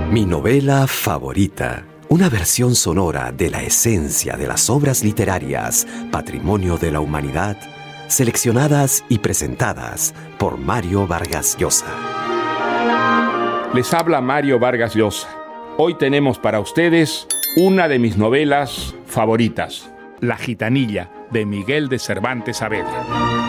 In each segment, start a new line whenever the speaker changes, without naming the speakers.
Mi novela favorita. Una versión sonora de la esencia de las obras literarias, patrimonio de la humanidad, seleccionadas y presentadas por Mario Vargas Llosa.
Les habla Mario Vargas Llosa. Hoy tenemos para ustedes una de mis novelas favoritas, La Gitanilla, de Miguel de Cervantes Saavedra.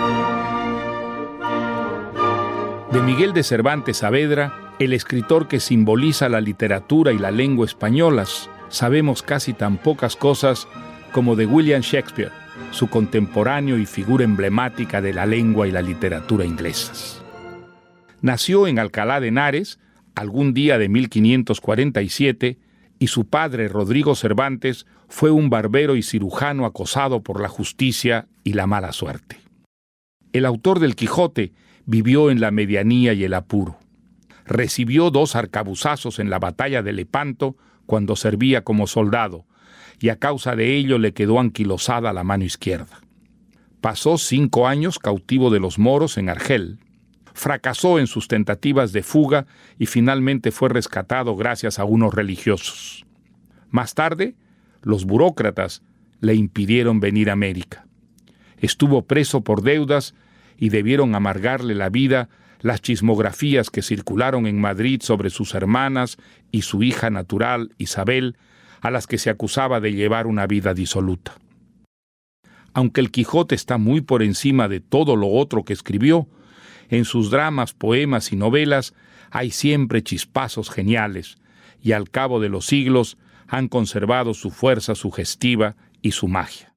De Miguel de Cervantes Saavedra, el escritor que simboliza la literatura y la lengua españolas, sabemos casi tan pocas cosas como de William Shakespeare, su contemporáneo y figura emblemática de la lengua y la literatura inglesas. Nació en Alcalá de Henares algún día de 1547 y su padre, Rodrigo Cervantes, fue un barbero y cirujano acosado por la justicia y la mala suerte. El autor del Quijote vivió en la medianía y el apuro. Recibió 2 arcabuzazos en la batalla de Lepanto cuando servía como soldado, y a causa de ello le quedó anquilosada la mano izquierda. Pasó 5 años cautivo de los moros en Argel. Fracasó en sus tentativas de fuga y finalmente fue rescatado gracias a unos religiosos. Más tarde, los burócratas le impidieron venir a América. Estuvo preso por deudas y debieron amargarle la vida las chismografías que circularon en Madrid sobre sus hermanas y su hija natural, Isabel, a las que se acusaba de llevar una vida disoluta. Aunque el Quijote está muy por encima de todo lo otro que escribió, en sus dramas, poemas y novelas hay siempre chispazos geniales, y al cabo de los siglos han conservado su fuerza sugestiva y su magia.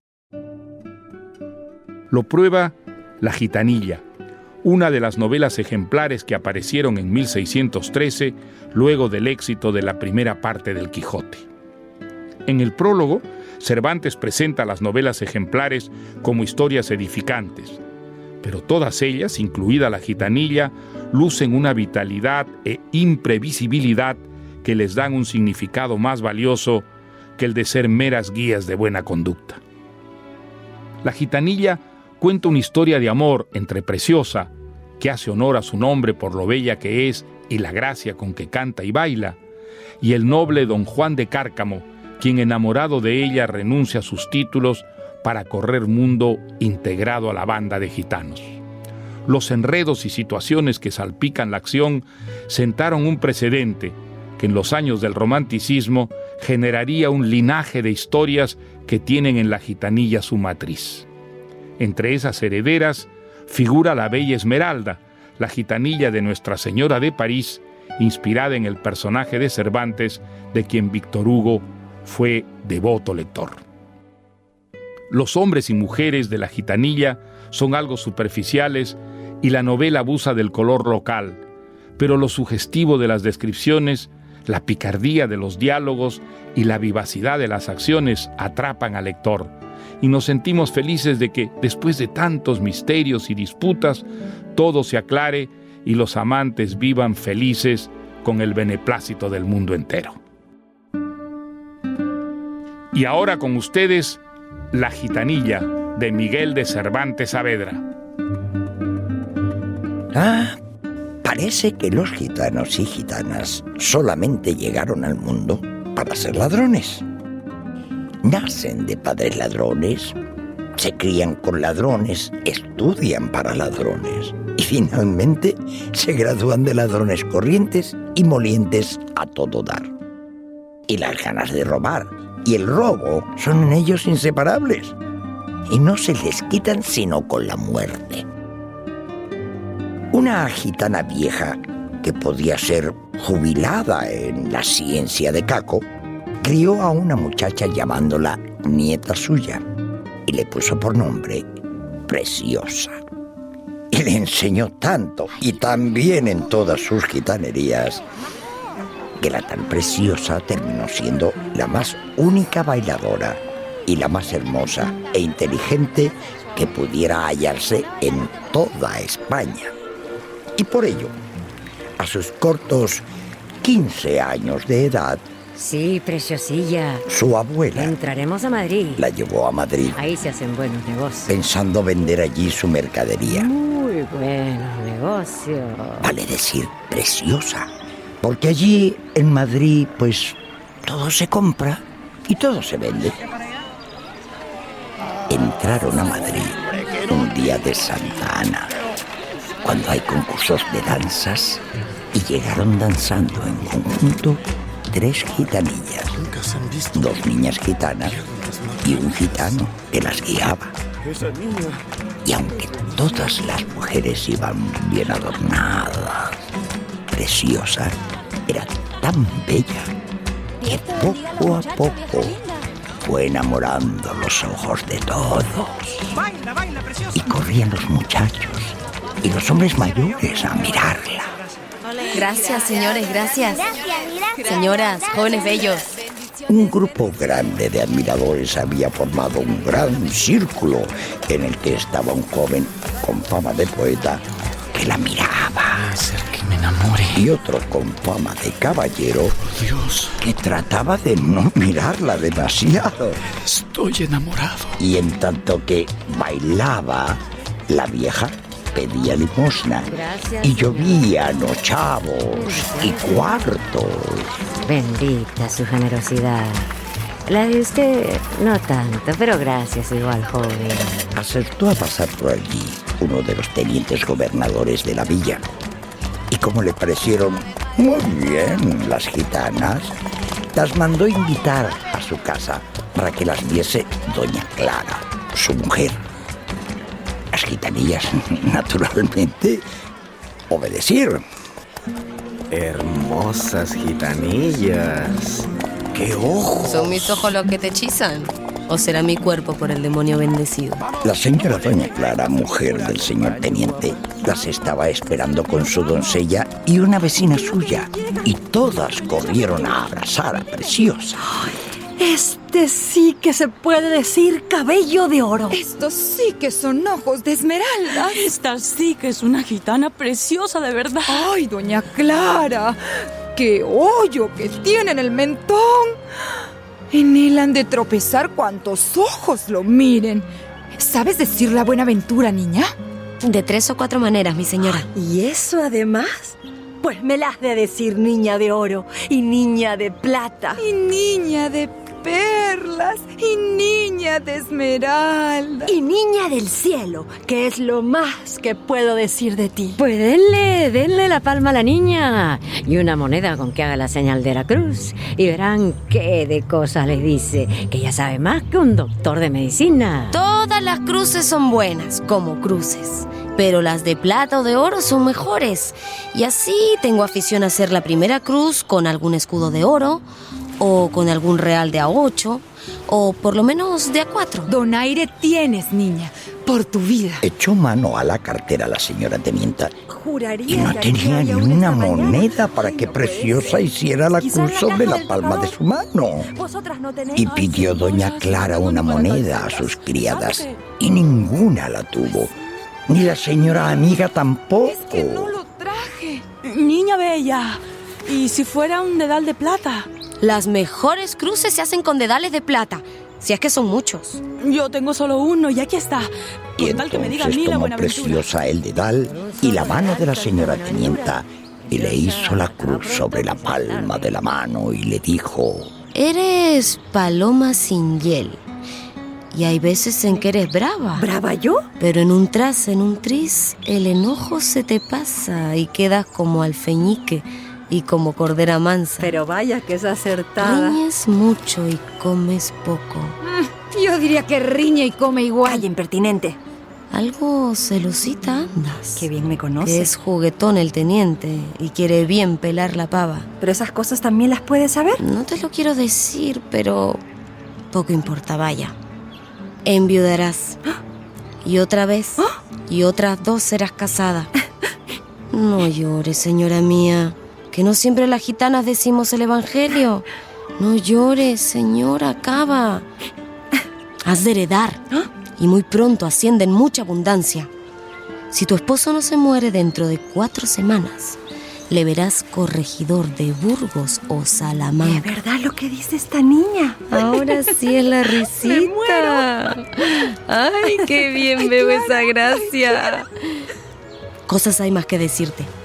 Lo prueba La Gitanilla, una de las novelas ejemplares que aparecieron en 1613, luego del éxito de la primera parte del Quijote. En el prólogo, Cervantes presenta las novelas ejemplares como historias edificantes, pero todas ellas, incluida La Gitanilla, lucen una vitalidad e imprevisibilidad que les dan un significado más valioso que el de ser meras guías de buena conducta. La Gitanilla cuenta una historia de amor entre Preciosa, que hace honor a su nombre por lo bella que es y la gracia con que canta y baila, y el noble don Juan de Cárcamo, quien enamorado de ella renuncia a sus títulos para correr mundo integrado a la banda de gitanos. Los enredos y situaciones que salpican la acción sentaron un precedente que en los años del romanticismo generaría un linaje de historias que tienen en La Gitanilla su matriz. Entre esas herederas figura la bella Esmeralda, la gitanilla de Nuestra Señora de París, inspirada en el personaje de Cervantes, de quien Víctor Hugo fue devoto lector. Los hombres y mujeres de La Gitanilla son algo superficiales y la novela abusa del color local, pero lo sugestivo de las descripciones, la picardía de los diálogos y la vivacidad de las acciones atrapan al lector, y nos sentimos felices de que, después de tantos misterios y disputas, todo se aclare y los amantes vivan felices con el beneplácito del mundo entero. Y ahora con ustedes, La Gitanilla, de Miguel de Cervantes Saavedra.
Parece que los gitanos y gitanas solamente llegaron al mundo para ser ladrones. Nacen de padres ladrones, se crían con ladrones, estudian para ladrones y finalmente se gradúan de ladrones corrientes y molientes a todo dar. Y las ganas de robar y el robo son en ellos inseparables y no se les quitan sino con la muerte. Una gitana vieja que podía ser jubilada en la ciencia de Caco crió a una muchacha llamándola nieta suya y le puso por nombre Preciosa. Y le enseñó tanto y tan bien en todas sus gitanerías que la tan Preciosa terminó siendo la más única bailadora y la más hermosa e inteligente que pudiera hallarse en toda España. Y por ello, a sus cortos 15 años de edad,
sí, preciosilla,
su abuela
entraremos a Madrid.
La llevó a Madrid.
Ahí se hacen buenos negocios.
Pensando vender allí su mercadería.
Muy buenos negocios.
Vale decir, Preciosa. Porque allí en Madrid, pues, todo se compra y todo se vende. Entraron a Madrid un día de Santa Ana, cuando hay concursos de danzas, y llegaron danzando en conjunto 3 gitanillas, 2 niñas gitanas y un gitano que las guiaba. Y aunque todas las mujeres iban bien adornadas, preciosas, era tan bella que poco a poco fue enamorando los ojos de todos. Y corrían los muchachos y los hombres mayores a mirarla.
Gracias, señores, gracias. Señoras, jóvenes bellos.
Un grupo grande de admiradores había formado un gran círculo en el que estaba un joven con fama de poeta que la miraba.
Hacer que me enamore.
Y otro con fama de caballero,
Dios,
que trataba de no mirarla demasiado.
estoy enamorado.
Y en tanto que bailaba, la vieja pedía limosna.
Gracias,
Y llovían ochavos y cuartos.
Bendita su generosidad. La de usted no tanto, pero gracias igual, joven.
Acertó a pasar por allí uno de los tenientes gobernadores de la villa. Y como le parecieron muy bien las gitanas, las mandó invitar a su casa para que las viese doña Clara, su mujer. Las gitanillas, naturalmente, obedecieron.
Hermosas gitanillas. ¡Qué ojos!
¿Son mis ojos los que te hechizan? ¿O será mi cuerpo por el demonio bendecido?
La señora doña Clara, mujer del señor teniente, las estaba esperando con su doncella y una vecina suya. Y todas corrieron a abrazar a Preciosa.
Este sí que se puede decir cabello de oro.
Estos sí que son ojos de esmeralda.
Esta sí que es una gitana preciosa de verdad.
¡Ay, doña Clara! ¡Qué hoyo que tiene en el mentón! En él han de tropezar cuantos ojos lo miren. ¿Sabes decir la Buenaventura, niña?
De 3 o 4 maneras, mi señora.
¿Y eso además? Pues me las de decir niña de oro y niña de plata.
Y niña de perlas, y niña de esmeralda.
Y niña del cielo, que es lo más que puedo decir de ti.
Pues denle la palma a la niña y una moneda con que haga la señal de la cruz y verán qué de cosas les dice, que ya sabe más que un doctor de medicina.
Todas las cruces son buenas, como cruces. Pero las de plata o de oro son mejores. Y así tengo afición a hacer la primera cruz con algún escudo de oro, o con algún real de A8, o por lo menos de A4.
Donaire tienes, niña, por tu vida.
Echó mano a la cartera la señora tenienta
Juraría
y no
que aquí
tenía ni
había una
una
esta mañana.
moneda para que
Ay, no puede
Preciosa
ser.
hiciera la
Quizá en
cruz
la
sobre
caja
la
del
palma de
tocador.
su mano.
Vosotras no tenéis.
Y pidió doña Clara una moneda a sus criadas y ninguna la tuvo. Ni la señora amiga tampoco.
Es que no lo traje.
Niña bella, ¿y si fuera un dedal de plata?
Las mejores cruces se hacen con dedales de plata, si es que son muchos.
Yo tengo solo uno y aquí está.
Y
Con tal que me diga a
entonces
mí la
tomó
Buenaventura.
Preciosa el dedal y la mano de la señora tenienta y le hizo la cruz sobre la palma de la mano y le dijo:
Eres paloma sin hiel. Y hay veces en que eres brava.
¿Brava yo?
Pero en un tris, el enojo se te pasa y quedas como alfeñique y como cordera mansa.
Pero vaya que es acertada.
Riñes mucho y comes poco.
Yo diría que riña y come igual.
Ay, impertinente.
Algo celosita andas.
Qué bien me
Que
conoce.
es juguetón el teniente y quiere bien pelar la pava.
Pero esas cosas también las puedes saber.
No te lo quiero decir, pero poco importa, vaya. Enviudarás. Y otra vez. Y otras 2 serás casada. No llores, señora mía, que no siempre las gitanas decimos el evangelio. No llores, señora, acaba. Has de heredar. Y muy pronto asciende en mucha abundancia. Si tu esposo no se muere dentro de 4 semanas, le verás corregidor de Burgos o
¿Es
Salamanca.
verdad lo que dice esta niña?
Ahora sí es la risita. Ay, qué bien veo esa gracia. Cosas hay más que decirte.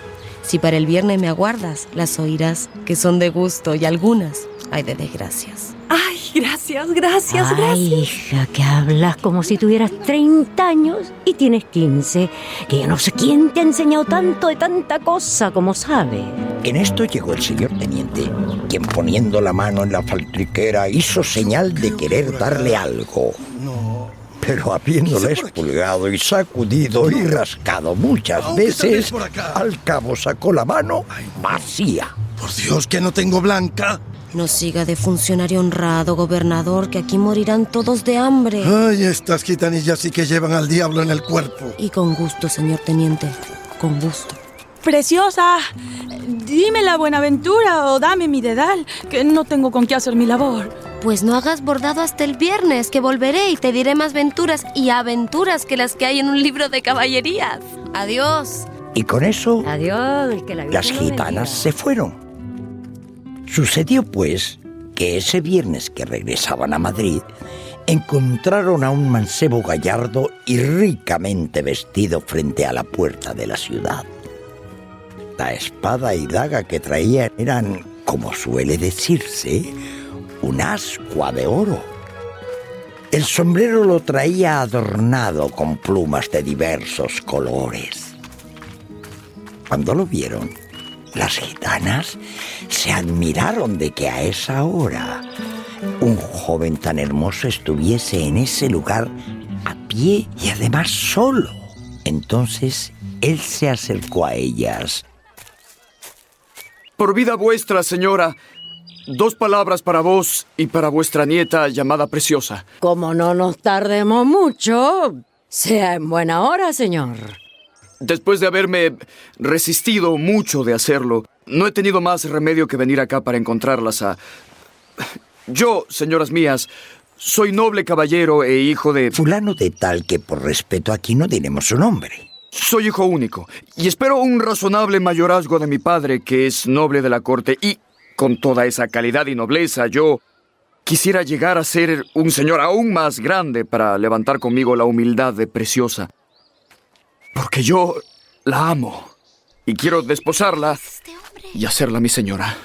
Si para el viernes me aguardas, las oirás, que son de gusto y algunas hay de desgracias.
Ay, gracias, gracias,
Ay,
gracias.
hija, que hablas como si tuvieras 30 años y tienes 15. Que yo no sé quién te ha enseñado tanto de tanta cosa como sabe.
En esto llegó el señor teniente, quien poniendo la mano en la faltriquera hizo señal de querer darle algo. Pero habiéndole expulgado y sacudido y rascado muchas veces, al cabo sacó la mano vacía.
Por Dios, que no tengo blanca.
No siga de funcionario honrado, gobernador, que aquí morirán todos de hambre.
Ay, estas gitanillas sí que llevan al diablo en el cuerpo.
Y con gusto, señor teniente, con gusto.
Preciosa, dime la Buenaventura o dame mi dedal, que no tengo con qué hacer mi labor.
Pues no hagas bordado hasta el viernes, que volveré y te diré más venturas y aventuras que las que hay en un libro de caballerías. Adiós.
Y con eso,
Adiós, que la
las
Virgen lo
gitanas
bendiga.
se fueron. Sucedió, pues, que ese viernes que regresaban a Madrid, encontraron a un mancebo gallardo y ricamente vestido frente a la puerta de la ciudad. La espada y daga que traía eran, como suele decirse, un ascua de oro. El sombrero lo traía adornado con plumas de diversos colores. Cuando lo vieron, las gitanas se admiraron de que a esa hora un joven tan hermoso estuviese en ese lugar a pie y además solo. Entonces él se acercó a ellas.
Por vida vuestra, señora, 2 palabras para vos y para vuestra nieta llamada Preciosa.
Como no nos tardemos mucho, sea en buena hora, señor.
Después de haberme resistido mucho de hacerlo, no he tenido más remedio que venir acá para encontrarlas a... Yo, señoras mías, soy noble caballero e hijo de...
Fulano de tal que por respeto aquí no diremos su nombre.
Soy hijo único y espero un razonable mayorazgo de mi padre, que es noble de la corte, y con toda esa calidad y nobleza yo quisiera llegar a ser un señor aún más grande para levantar conmigo la humildad de Preciosa. Porque yo la amo y quiero desposarla y hacerla mi señora.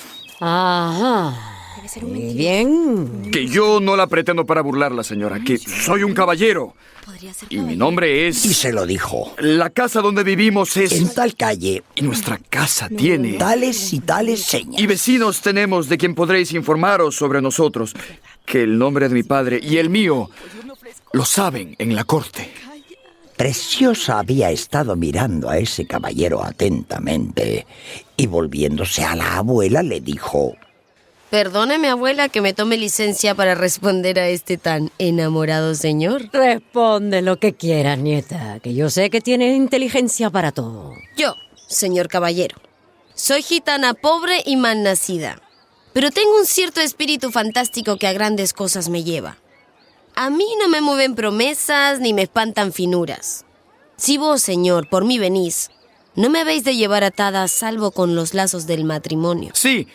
Ajá. Muy bien.
Que yo no la pretendo para burlarla, señora, que soy un caballero. Y mi nombre es...
Y se lo dijo.
La casa donde vivimos es...
En tal calle.
Y nuestra casa tiene...
Tales y tales señas.
Y vecinos tenemos de quien podréis informaros sobre nosotros. Que el nombre de mi padre y el mío lo saben en la corte.
Preciosa había estado mirando a ese caballero atentamente y volviéndose a la abuela le dijo:
Perdóneme, abuela, que me tome licencia para responder a este tan enamorado señor.
Responde lo que quieras, nieta, que yo sé que tienes inteligencia para todo.
Yo, señor caballero, soy gitana pobre y mal nacida, pero tengo un cierto espíritu fantástico que a grandes cosas me lleva. A mí no me mueven promesas ni me espantan finuras. Si vos, señor, por mí venís, no me habéis de llevar atada salvo con los lazos del matrimonio.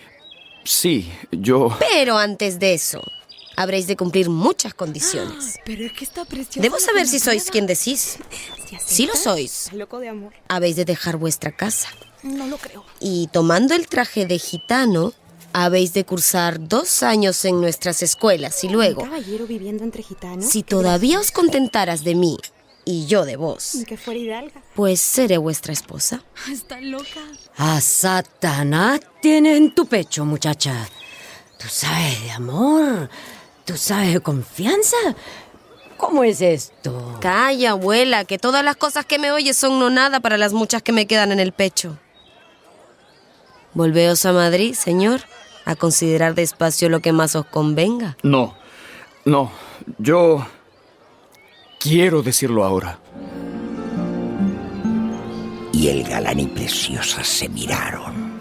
Sí, yo...
Pero antes de eso, habréis de cumplir muchas condiciones.
Pero es que está preciosa.
Debo saber si sois quien decís. Si lo sois,
Loco de amor.
habéis de dejar vuestra casa.
No lo creo.
Y tomando el traje de gitano, habéis de cursar 2 años en nuestras escuelas y luego,
Caballero viviendo entre gitanos.
si todavía os contentaras de mí y yo de vos,
Que fuera hidalga.
pues seré vuestra esposa.
Está loca.
A Satanás tienes en tu pecho, muchacha. Tú sabes de amor, tú sabes de confianza. ¿Cómo es esto?
Calla, abuela, que todas las cosas que me oyes son no nada para las muchas que me quedan en el pecho. Volveos a Madrid, señor, a considerar despacio lo que más os convenga.
No, yo quiero decirlo ahora.
Y el galán y Preciosa se miraron,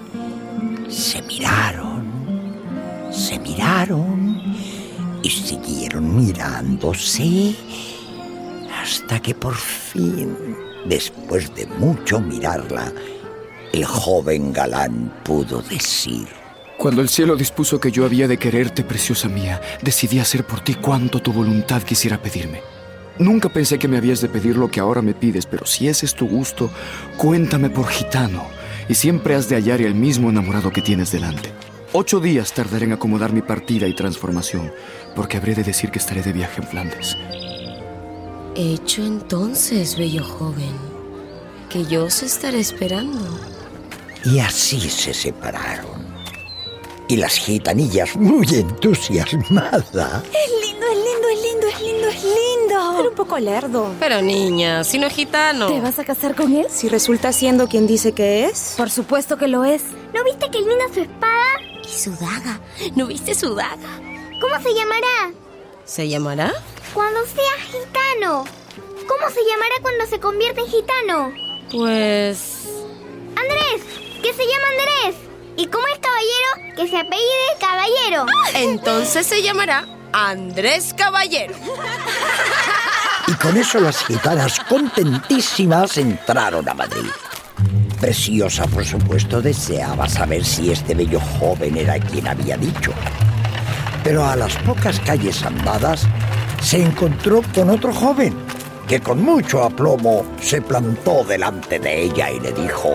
y siguieron mirándose hasta que por fin, después de mucho mirarla, el joven galán pudo decir:
Cuando el cielo dispuso que yo había de quererte, Preciosa mía, decidí hacer por ti cuanto tu voluntad quisiera pedirme. Nunca pensé que me habías de pedir lo que ahora me pides, pero si ese es tu gusto, cuéntame por gitano y siempre has de hallar el mismo enamorado que tienes delante. 8 días tardaré en acomodar mi partida y transformación, porque habré de decir que estaré de viaje en Flandes.
Hecho entonces, bello joven, que yo os estaré esperando.
Y así se separaron. Y las gitanillas, muy entusiasmadas...
Es lindo, es lindo, es lindo, es lindo, es lindo. Pero un poco lerdo.
Pero niña, si no es gitano.
¿Te vas a casar con él?
Si resulta siendo quien dice que es.
Por supuesto que lo es.
¿No viste que ilumina su espada?
¿Y su daga? ¿No viste su daga?
¿Cómo se llamará?
¿Se llamará?
Cuando sea gitano. ¿Cómo se llamará cuando se convierte en gitano?
Pues...
Andrés, que se llama Andrés. Y como es caballero, que se apellide Caballero.
Entonces se llamará Andrés Caballero.
Y con eso las gitanas contentísimas entraron a Madrid. Preciosa, por supuesto, deseaba saber si este bello joven era quien había dicho. Pero a las pocas calles andadas se encontró con otro joven que con mucho aplomo se plantó delante de ella y le dijo: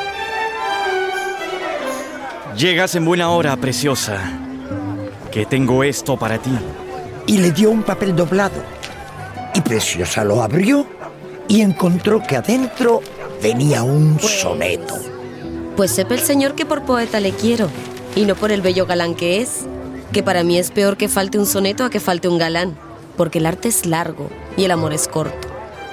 Llegas en buena hora, preciosa, que tengo esto para ti.
Y le dio un papel doblado. Y Preciosa lo abrió y encontró que adentro venía un soneto.
Pues sepa el señor que por poeta le quiero, y no por el bello galán que es, que para mí es peor que falte un soneto a que falte un galán, porque el arte es largo y el amor es corto.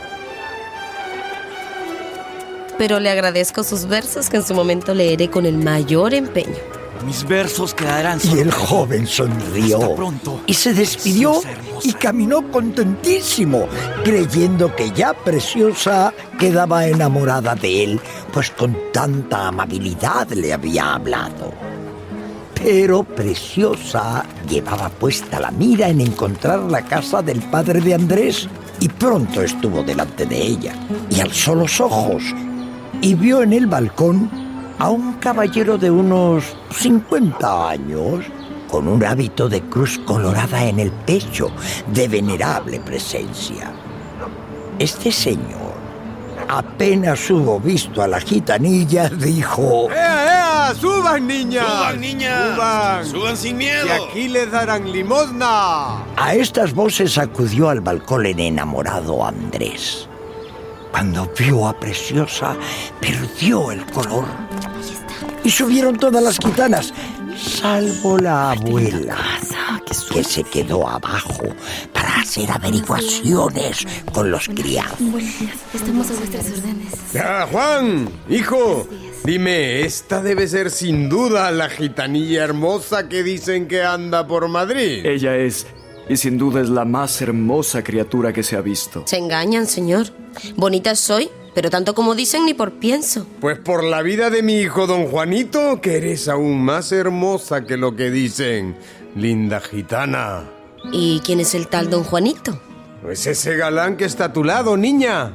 Pero le agradezco sus versos que en su momento leeré con el mayor empeño.
Mis versos quedarán...
Y el joven sonrió y se despidió y caminó contentísimo, creyendo que ya Preciosa quedaba enamorada de él, pues con tanta amabilidad le había hablado. Pero Preciosa llevaba puesta la mira en encontrar la casa del padre de Andrés y pronto estuvo delante de ella y alzó los ojos y vio en el balcón a un caballero de unos 50 años con un hábito de cruz colorada en el pecho, de venerable presencia. Este señor, apenas hubo visto a la gitanilla, dijo:
¡Ea, ea! ¡Suban, niñas!
¡Suban, niñas!
¡Suban!
¡Suban sin miedo!
¡Que aquí les darán limosna!
A estas voces acudió al balcón el enamorado Andrés. Cuando vio a Preciosa, perdió el color. Y subieron todas las gitanas, salvo la abuela, que se quedó abajo para hacer averiguaciones con los criados.
Buenos días, estamos a vuestras órdenes.
¡Ah, Juan! ¡Hijo! Dime, esta debe ser sin duda la gitanilla hermosa que dicen que anda por Madrid.
Ella es, y sin duda es la más hermosa criatura que se ha visto.
Se engañan, señor. Bonita soy, pero tanto como dicen ni por pienso.
Pues por la vida de mi hijo don Juanito, que eres aún más hermosa que lo que dicen, linda gitana.
¿Y quién es el tal don Juanito?
Pues ese galán que está a tu lado, niña.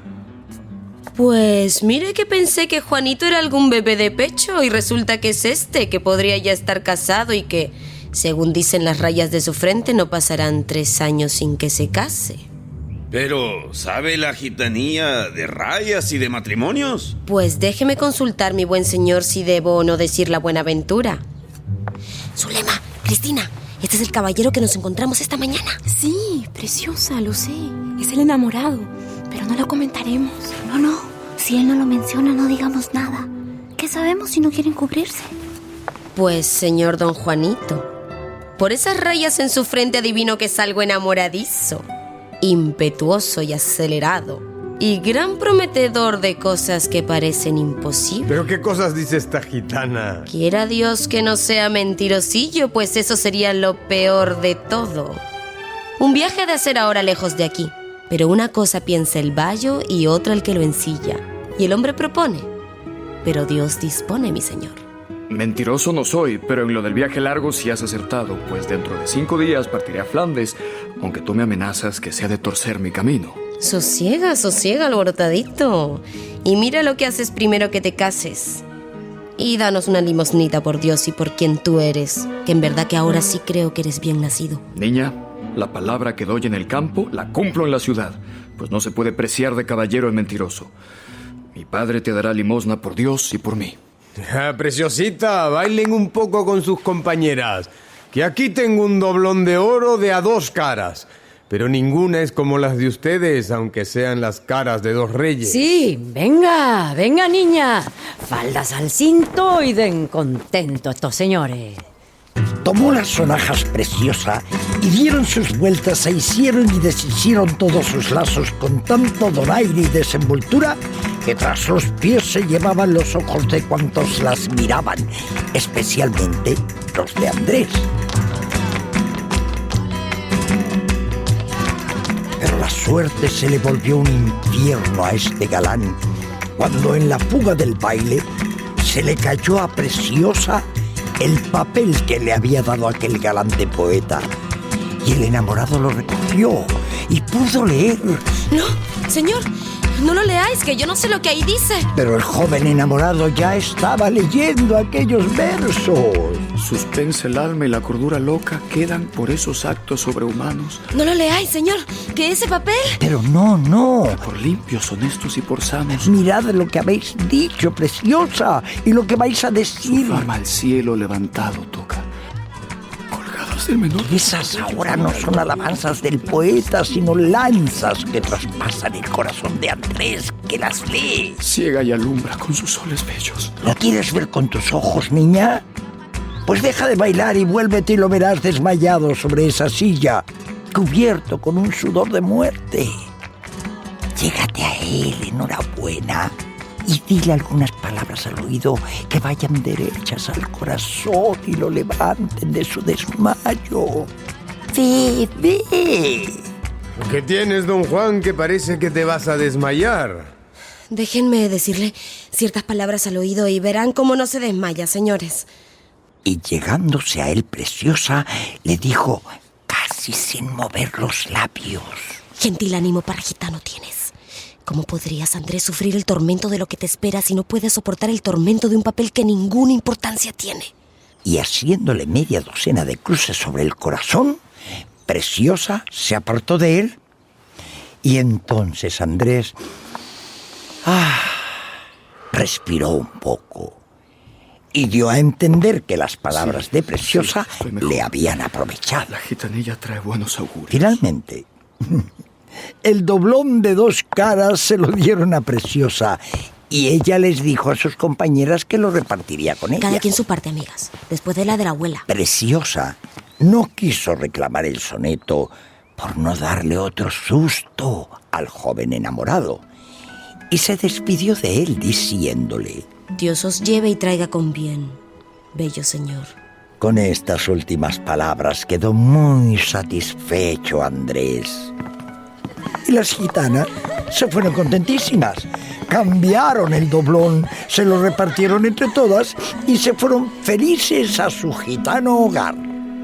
Pues mire que pensé que Juanito era algún bebé de pecho y resulta que es este, que podría ya estar casado y que, según dicen las rayas de su frente, no pasarán 3 años sin que se case.
Pero, ¿sabe la gitanía de rayas y de matrimonios?
Pues déjeme consultar, mi buen señor, si debo o no decir la buenaventura. Zulema, Cristina, este es el caballero que nos encontramos esta mañana.
Sí, Preciosa, lo sé. Es el enamorado, pero no lo comentaremos.
No, si él no lo menciona, no digamos nada. ¿Qué sabemos si no quieren cubrirse?
Pues, señor don Juanito, por esas rayas en su frente adivino que es algo enamoradizo, impetuoso y acelerado, y gran prometedor de cosas que parecen imposibles.
¿Pero qué cosas dice esta gitana?
Quiera Dios que no sea mentirosillo, pues eso sería lo peor de todo. Un viaje ha de hacer ahora lejos de aquí, pero una cosa piensa el bayo y otra el que lo ensilla. Y el hombre propone, pero Dios dispone, mi señor.
Mentiroso no soy, pero en lo del viaje largo sí has acertado, pues dentro de 5 días partiré a Flandes, aunque tú me amenazas que se ha de torcer mi camino.
Sosiega, alborotadito. Y mira lo que haces primero que te cases. Y danos una limosnita por Dios y por quien tú eres, que en verdad que ahora sí creo que eres bien nacido.
Niña, la palabra que doy en el campo la cumplo en la ciudad, pues no se puede preciar de caballero el mentiroso. Mi padre te dará limosna por Dios y por mí.
Preciosita, bailen un poco con sus compañeras, que aquí tengo un doblón de oro de a 2 caras. Pero ninguna es como las de ustedes, aunque sean las caras de 2 reyes.
Sí, venga, venga, niña. Faldas al cinto y den contento a estos señores.
Tomó las sonajas Preciosa y dieron sus vueltas e hicieron y deshicieron todos sus lazos con tanto donaire y desenvoltura que tras los pies se llevaban los ojos de cuantos las miraban, especialmente los de Andrés. Pero la suerte se le volvió un infierno a este galán cuando en la fuga del baile se le cayó a Preciosa el papel que le había dado aquel galante poeta. Y el enamorado lo recogió y pudo leer.
No, señor, no lo leáis, que yo no sé lo que ahí dice.
Pero el joven enamorado ya estaba leyendo aquellos versos.
Suspense el alma y la cordura loca quedan por esos actos sobrehumanos.
No lo leáis, señor, que ese papel...
Pero no.
Por limpios, honestos y por sanos.
Mirad lo que habéis dicho, Preciosa, y lo que vais a decir.
Su fama al cielo levantado toca. Colgados del menor.
Esas ahora no son alabanzas del poeta, sino lanzas que traspasan el corazón de Andrés, que las lee.
Ciega y alumbra con sus soles bellos.
¿Lo quieres ver con tus ojos, niña? Pues deja de bailar y vuélvete y lo verás desmayado sobre esa silla, cubierto con un sudor de muerte. Llégate a él, enhorabuena, y dile algunas palabras al oído que vayan derechas al corazón y lo levanten de su desmayo. Ve.
¿Qué tienes, don Juan, que parece que te vas a desmayar?
Déjenme decirle ciertas palabras al oído y verán cómo no se desmaya, señores.
Y llegándose a él Preciosa, le dijo, casi sin mover los labios:
Gentil ánimo para gitano tienes. ¿Cómo podrías, Andrés, sufrir el tormento de lo que te espera si no puedes soportar el tormento de un papel que ninguna importancia tiene?
Y haciéndole media docena de cruces sobre el corazón, Preciosa se apartó de él. Y entonces Andrés respiró un poco y dio a entender que las palabras de Preciosa le habían aprovechado.
La gitanilla trae buenos augurios.
Finalmente, el doblón de 2 caras se lo dieron a Preciosa y ella les dijo a sus compañeras que lo repartiría con ella.
Cada quien su parte, amigas, después de la abuela.
Preciosa no quiso reclamar el soneto por no darle otro susto al joven enamorado y se despidió de él diciéndole:
Dios os lleve y traiga con bien, bello señor.
Con estas últimas palabras quedó muy satisfecho Andrés. Y las gitanas se fueron contentísimas. Cambiaron el doblón, se lo repartieron entre todas y se fueron felices a su gitano hogar.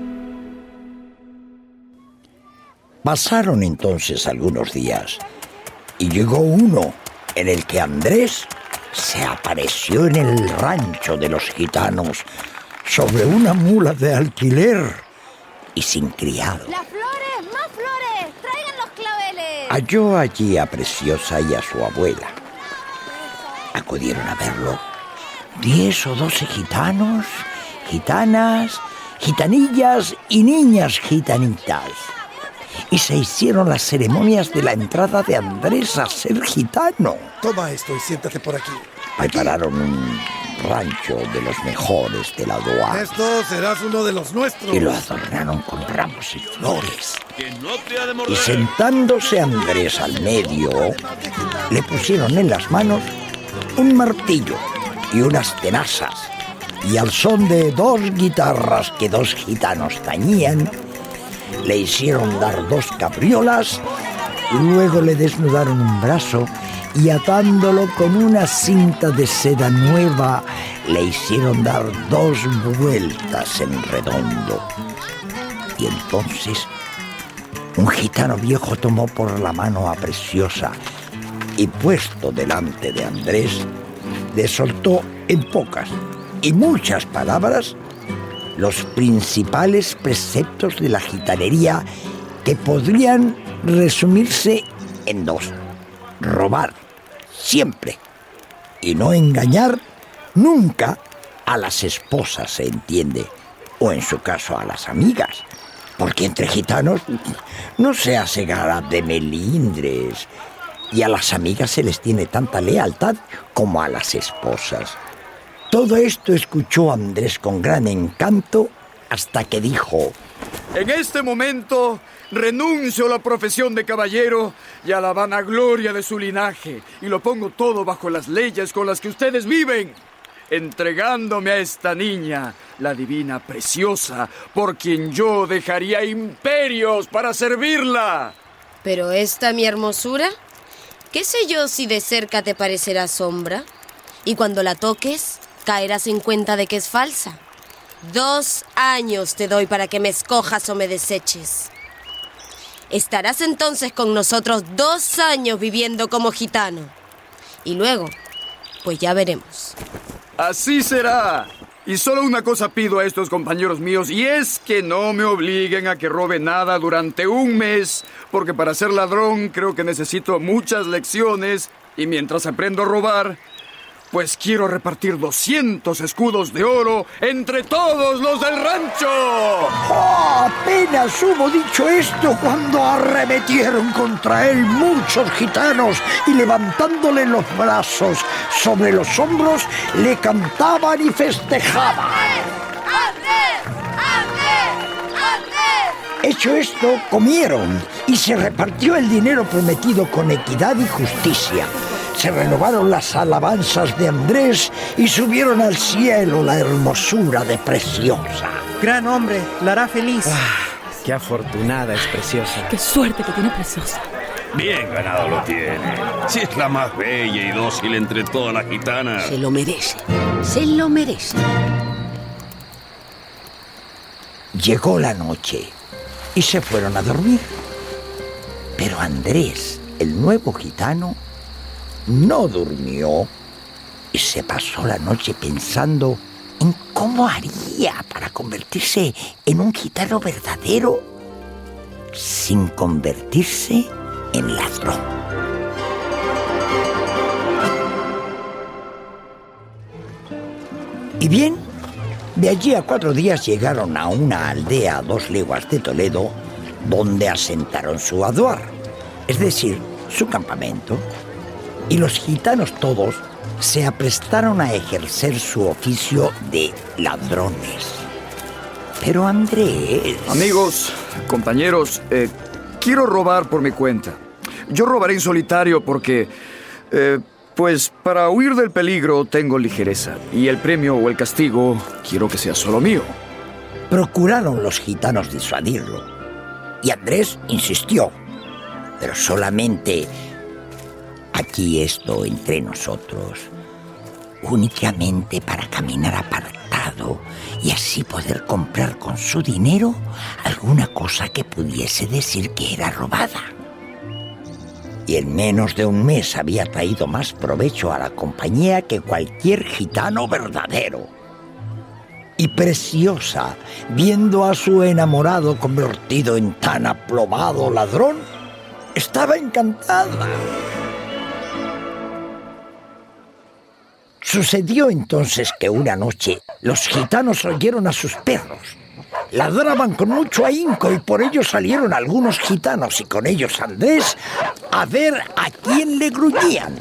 Pasaron entonces algunos días y llegó uno en el que Andrés se apareció en el rancho de los gitanos sobre una mula de alquiler y sin criado.
¡Las flores! ¡Más flores! ¡Traigan los claveles!
Halló allí a Preciosa y a su abuela. Acudieron a verlo 10 o 12 gitanos, gitanas, gitanillas y niñas gitanitas. Y se hicieron las ceremonias de la entrada de Andrés a ser gitano.
Toma esto y siéntate por aquí.
Prepararon un rancho de los mejores de la aduana.
Esto serás uno de los nuestros.
Y lo adornaron con ramos y flores.
Que no te ha de morder.
Y sentándose Andrés al medio, le pusieron en las manos un martillo y unas tenazas. Y al son de 2 guitarras que 2 gitanos tañían, le hicieron dar 2 cabriolas, luego le desnudaron un brazo y atándolo con una cinta de seda nueva, le hicieron dar 2 vueltas en redondo. Y entonces un gitano viejo tomó por la mano a Preciosa y puesto delante de Andrés, le soltó en pocas y muchas palabras los principales preceptos de la gitanería, que podrían resumirse en 2: robar siempre y no engañar Nunca a las esposas, se entiende, o en su caso a las amigas, porque entre gitanos no se hace gala de melindres, y a las amigas se les tiene tanta lealtad como a las esposas. Todo esto escuchó Andrés con gran encanto hasta que dijo:
en este momento renuncio a la profesión de caballero y a la vanagloria de su linaje, y lo pongo todo bajo las leyes con las que ustedes viven, entregándome a esta niña, la divina Preciosa, por quien yo dejaría imperios para servirla.
¿Pero esta mi hermosura? ¿Qué sé yo si de cerca te parecerá sombra? Y cuando la toques, caerás en cuenta de que es falsa. 2 años te doy para que me escojas o me deseches. Estarás entonces con nosotros 2 años viviendo como gitano. Y luego, pues ya veremos.
Así será. Y solo una cosa pido a estos compañeros míos, y es que no me obliguen a que robe nada durante 1 mes, porque para ser ladrón creo que necesito muchas lecciones, y mientras aprendo a robar, pues quiero repartir 200 escudos de oro entre todos los del rancho.
¡Oh! Apenas hubo dicho esto cuando arremetieron contra él muchos gitanos y levantándole los brazos sobre los hombros, le cantaban y festejaban. Hecho esto, comieron y se repartió el dinero prometido con equidad y justicia. Se renovaron las alabanzas de Andrés y subieron al cielo la hermosura de Preciosa.
Gran hombre, la hará feliz. ¡Qué afortunada es Preciosa!
¡Qué suerte que tiene Preciosa!
Bien ganado lo tiene. Si es la más bella y dócil entre todas las gitanas.
Se lo merece. Se lo merece.
Llegó la noche y se fueron a dormir. Pero Andrés, el nuevo gitano, no durmió y se pasó la noche pensando en cómo haría para convertirse en un gitano verdadero sin convertirse en ladrón. Y bien, de allí a 4 días llegaron a una aldea a 2 leguas de Toledo, donde asentaron su aduar, es decir, su campamento. Y los gitanos todos se aprestaron a ejercer su oficio de ladrones. Pero Andrés...
Amigos, compañeros, quiero robar por mi cuenta. Yo robaré en solitario porque, pues para huir del peligro tengo ligereza. Y el premio o el castigo quiero que sea solo mío.
Procuraron los gitanos disuadirlo. Y Andrés insistió, pero solamente... Aquí esto entre nosotros, únicamente para caminar apartado y así poder comprar con su dinero alguna cosa que pudiese decir que era robada. Y en menos de 1 mes había traído más provecho a la compañía que cualquier gitano verdadero. Y Preciosa, viendo a su enamorado convertido en tan aplomado ladrón, estaba encantada. Sucedió entonces que una noche los gitanos oyeron a sus perros. Ladraban con mucho ahínco y por ello salieron algunos gitanos y con ellos Andrés a ver a quién le gruñían.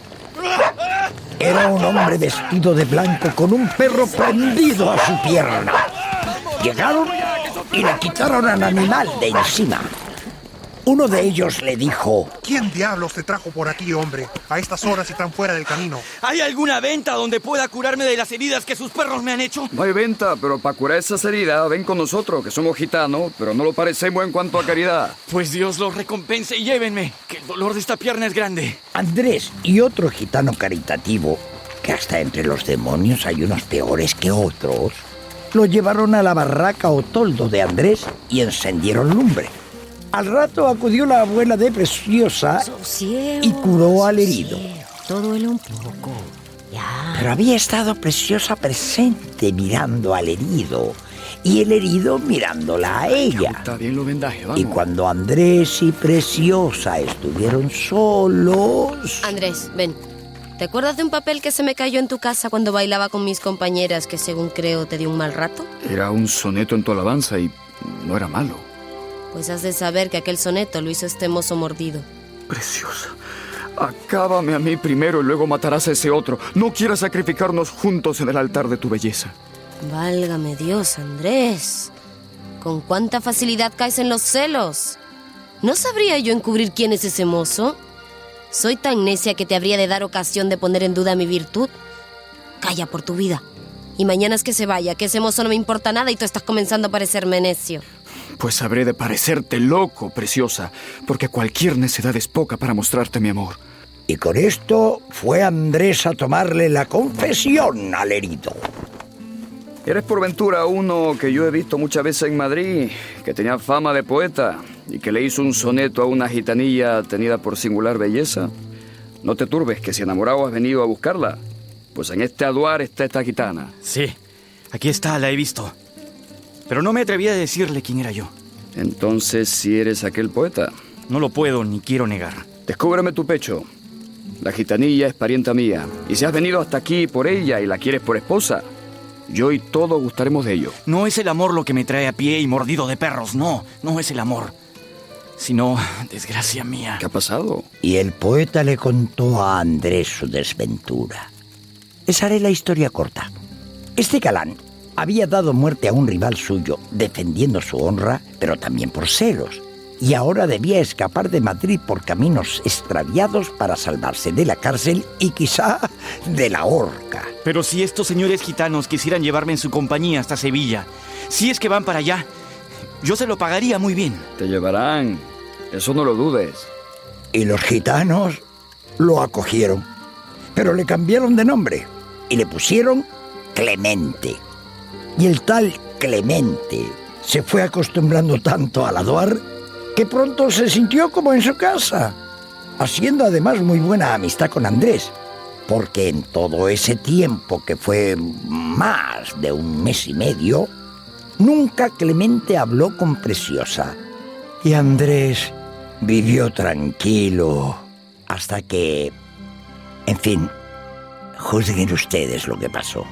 Era un hombre vestido de blanco con un perro prendido a su pierna. Llegaron y le quitaron al animal de encima. Uno de ellos le dijo:
¿Quién diablos te trajo por aquí, hombre? A estas horas y tan fuera del camino.
¿Hay alguna venta donde pueda curarme de las heridas que sus perros me han hecho?
No hay venta, pero para curar esas heridas, ven con nosotros, que somos gitanos, pero no lo parecemos en cuanto a caridad.
Pues Dios los recompense y llévenme, que el dolor de esta pierna es grande.
Andrés y otro gitano caritativo, que hasta entre los demonios hay unos peores que otros, lo llevaron a la barraca o toldo de Andrés y encendieron lumbre. Al rato acudió la abuela de Preciosa y curó al herido.
Todo duele un poco. Ya.
Pero había estado Preciosa presente mirando al herido y el herido mirándola a ella.
Está bien lo vendaje, vamos.
Y cuando Andrés y Preciosa estuvieron solos...
Andrés, ven. ¿Te acuerdas de un papel que se me cayó en tu casa cuando bailaba con mis compañeras que según creo te dio un mal rato?
Era un soneto en tu alabanza y no era malo.
Pues has de saber que aquel soneto lo hizo este mozo mordido.
Preciosa, acábame a mí primero y luego matarás a ese otro. No quieras sacrificarnos juntos en el altar de tu belleza.
Válgame Dios, Andrés. ¿Con cuánta facilidad caes en los celos? ¿No sabría yo encubrir quién es ese mozo? ¿Soy tan necia que te habría de dar ocasión de poner en duda mi virtud? Calla por tu vida. Y mañana es que se vaya, que ese mozo no me importa nada y tú estás comenzando a parecerme necio.
Pues habré de parecerte loco, preciosa, porque cualquier necedad es poca para mostrarte mi amor.
Y con esto fue Andrés a tomarle la confesión al herido.
Eres por ventura uno que yo he visto muchas veces en Madrid, que tenía fama de poeta y que le hizo un soneto a una gitanilla tenida por singular belleza. No te turbes, que si enamorado has venido a buscarla, pues en este aduar está esta gitana.
Sí, aquí está, la he visto. Pero no me atreví a decirle quién era yo.
Entonces, ¿si eres aquel poeta?
No lo puedo ni quiero negar.
Descúbreme tu pecho. La gitanilla es parienta mía. Y si has venido hasta aquí por ella y la quieres por esposa, yo y todos gustaremos de ello.
No es el amor lo que me trae a pie y mordido de perros. No es el amor. Sino desgracia mía.
¿Qué ha pasado?
Y el poeta le contó a Andrés su desventura. Les haré la historia corta. Este galán había dado muerte a un rival suyo, defendiendo su honra, pero también por celos. Y ahora debía escapar de Madrid por caminos extraviados para salvarse de la cárcel y quizá de la horca.
Pero si estos señores gitanos quisieran llevarme en su compañía hasta Sevilla, si es que van para allá, yo se lo pagaría muy bien.
Te llevarán, eso no lo dudes.
Y los gitanos lo acogieron, pero le cambiaron de nombre y le pusieron Clemente. Y el tal Clemente se fue acostumbrando tanto al aduar que pronto se sintió como en su casa, haciendo además muy buena amistad con Andrés, porque en todo ese tiempo, que fue más de un mes y medio, nunca Clemente habló con Preciosa. Y Andrés vivió tranquilo hasta que, en fin, juzguen ustedes lo que pasó.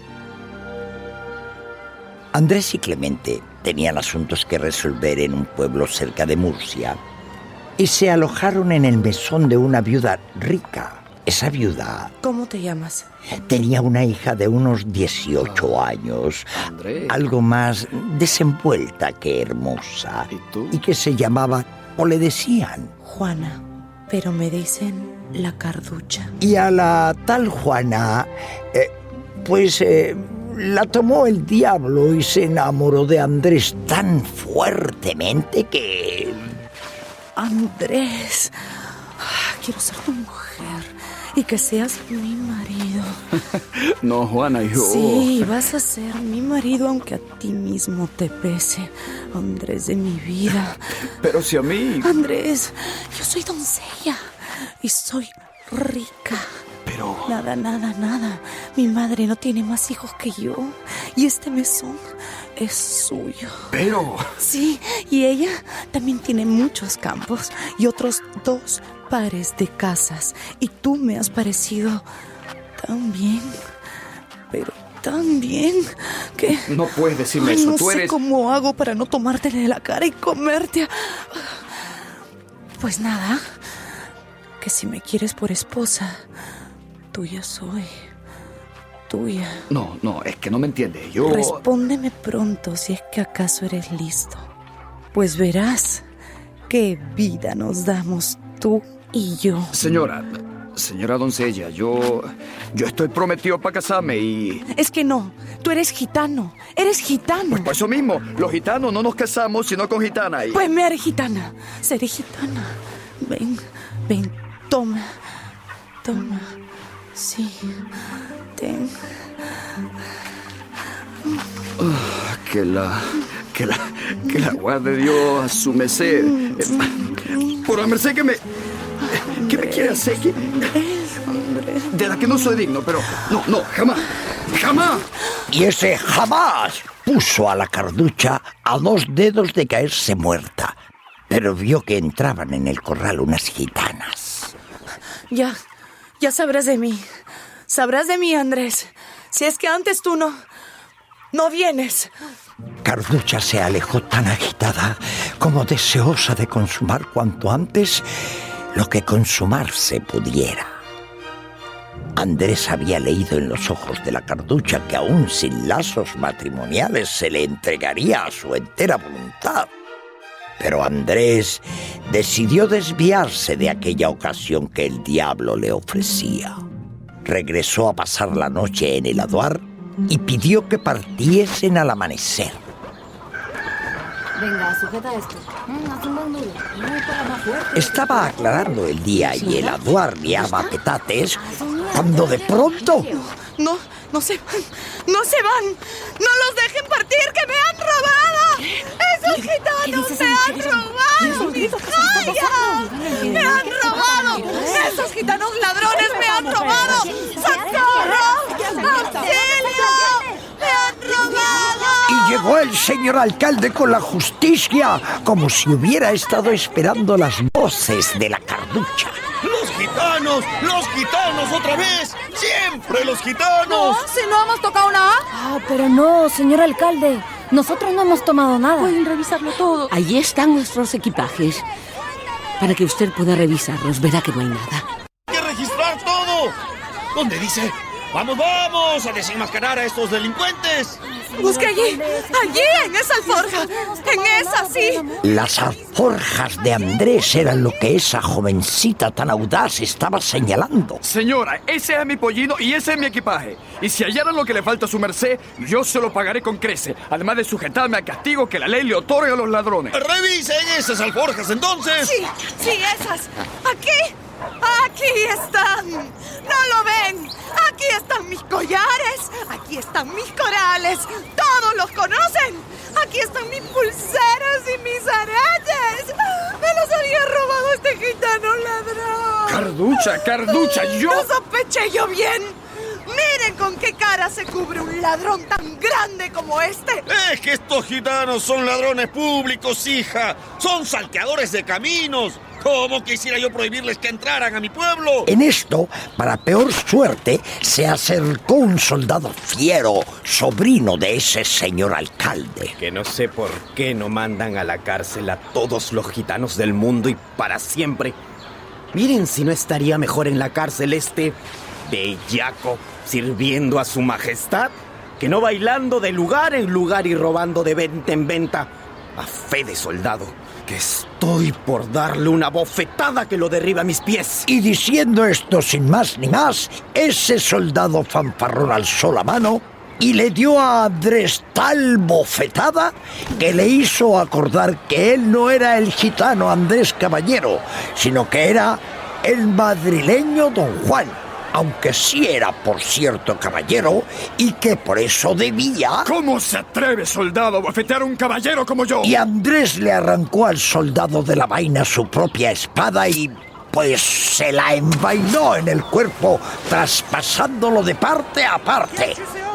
Andrés y Clemente tenían asuntos que resolver en un pueblo cerca de Murcia y se alojaron en el mesón de una viuda rica. Esa viuda...
¿Cómo te llamas?
Tenía una hija de unos 18 años,
Andrés,
algo más desenvuelta que hermosa.
¿y tú?
Y que se llamaba, o le decían,
Juana, pero me dicen la Carducha.
Y a la tal Juana, la tomó el diablo y se enamoró de Andrés tan fuertemente que...
Andrés, quiero ser tu mujer y que seas mi marido.
No, Juana, yo...
Sí, vas a ser mi marido aunque a ti mismo te pese. Andrés de mi vida.
Pero si a mí...
Andrés, yo soy doncella y soy rica.
Pero...
Nada. Mi madre no tiene más hijos que yo. Y este mesón es suyo.
Pero...
Sí, y ella también tiene muchos campos y otros 2 pares de casas. Y tú me has parecido tan bien, pero tan bien que...
No puedes decirme eso,
no
tú
sé
eres...
cómo hago para no tomártele de la cara y comerte. Pues nada, que si me quieres por esposa, tuya soy. Tuya.
No, es que no me entiendes. Yo...
Respóndeme pronto si es que acaso eres listo. Pues verás qué vida nos damos tú y yo.
Señora doncella, yo estoy prometido para casarme y...
Es que no, tú eres gitano. Eres gitano.
Pues por eso mismo, los gitanos no nos casamos sino con gitanas y...
Pues me haré gitana. Seré gitana. Ven, toma. Sí, ten.
Que la guarde Dios a su merced. Por la merced que me quiere hacer. De la que no soy digno, pero no, jamás.
Y ese jamás puso a la Carducha a 2 dedos de caerse muerta, pero vio que entraban en el corral unas gitanas.
Ya Ya sabrás de mí. Sabrás de mí, Andrés. Si es que antes tú no vienes.
Carducha se alejó tan agitada como deseosa de consumar cuanto antes lo que consumarse pudiera. Andrés había leído en los ojos de la Carducha que aún sin lazos matrimoniales se le entregaría a su entera voluntad. Pero Andrés decidió desviarse de aquella ocasión que el diablo le ofrecía. Regresó a pasar la noche en el aduar y pidió que partiesen al amanecer.
Venga, sujeta esto. Haz un buen nudo. Más fuerte.
Estaba aclarando el día y el aduar liaba petates cuando de pronto...
No se van. No los dejen partir, que me han robado. Esos gitanos me han robado mis joyas. Me han robado. Esos gitanos ladrones me han robado. ¡Socorro! ¡Auxilio! ¡Me han robado!
Y llegó el señor alcalde con la justicia, como si hubiera estado esperando las voces de la Carducha.
¡Los gitanos! ¡Los gitanos otra vez! ¡Siempre los gitanos!
No, si no hemos tocado nada.
Pero no, señor alcalde. Nosotros no hemos tomado nada.
Pueden revisarlo todo.
Allí están nuestros equipajes. Para que usted pueda revisarlos, verá que no hay nada.
¡Hay que registrar todo! ¿Dónde dice? ¡Vamos, vamos! ¡A desenmascarar a estos delincuentes!
Busque allí, en esa alforja. En esa, sí.
Las alforjas de Andrés eran lo que esa jovencita tan audaz estaba señalando.
Señora, ese es mi pollino y ese es mi equipaje. Y si hallaran lo que le falta a su merced, yo se lo pagaré con crece, además de sujetarme al castigo que la ley le otorga a los ladrones.
¡Revisen esas alforjas, entonces!
Sí, esas. Aquí están. ¿No lo ven? Aquí están mis collares. Aquí están mis corales. Todos los conocen. Aquí están mis pulseras y mis aretes. Me los había robado este gitano ladrón.
Carducha, yo...
No sospeché yo bien. Miren con qué cara se cubre un ladrón tan grande como este.
Es que estos gitanos son ladrones públicos, hija. Son salteadores de caminos. ¿Cómo quisiera yo prohibirles que entraran a mi pueblo?
En esto, para peor suerte, se acercó un soldado fiero, sobrino de ese señor alcalde.
Que no sé por qué no mandan a la cárcel a todos los gitanos del mundo y para siempre. Miren si no estaría mejor en la cárcel este bellaco sirviendo a su majestad que no bailando de lugar en lugar y robando de venta en venta. A fe de soldado, que estoy por darle una bofetada que lo derriba a mis pies.
Y diciendo esto sin más ni más, ese soldado fanfarrón alzó la mano y le dio a Andrés tal bofetada que le hizo acordar que él no era el gitano Andrés Caballero, sino que era el madrileño Don Juan, aunque sí era, por cierto, caballero, y que por eso debía...
¿Cómo se atreve, soldado, a bofetear a un caballero como yo?
Y Andrés le arrancó al soldado de la vaina su propia espada y... pues se la envainó en el cuerpo, traspasándolo de parte a parte.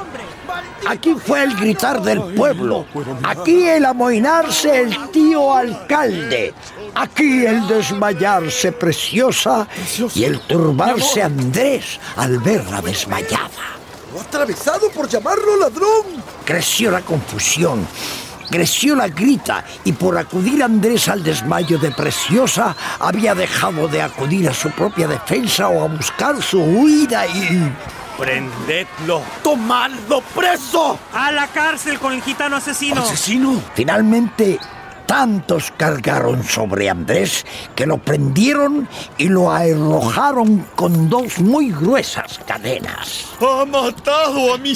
Aquí fue el gritar del pueblo, aquí el amoinarse el tío alcalde, aquí el desmayarse Preciosa y el turbarse Andrés al verla desmayada.
¡Lo ha atravesado por llamarlo ladrón!
Creció la confusión, creció la grita y por acudir Andrés al desmayo de Preciosa había dejado de acudir a su propia defensa o a buscar su huida y...
¡Prendedlo! ¡Tomadlo preso!
¡A la cárcel con el gitano asesino!
¿Asesino? Finalmente, tantos cargaron sobre Andrés que lo prendieron y lo arrojaron con dos muy gruesas cadenas.
¡Ha matado a mi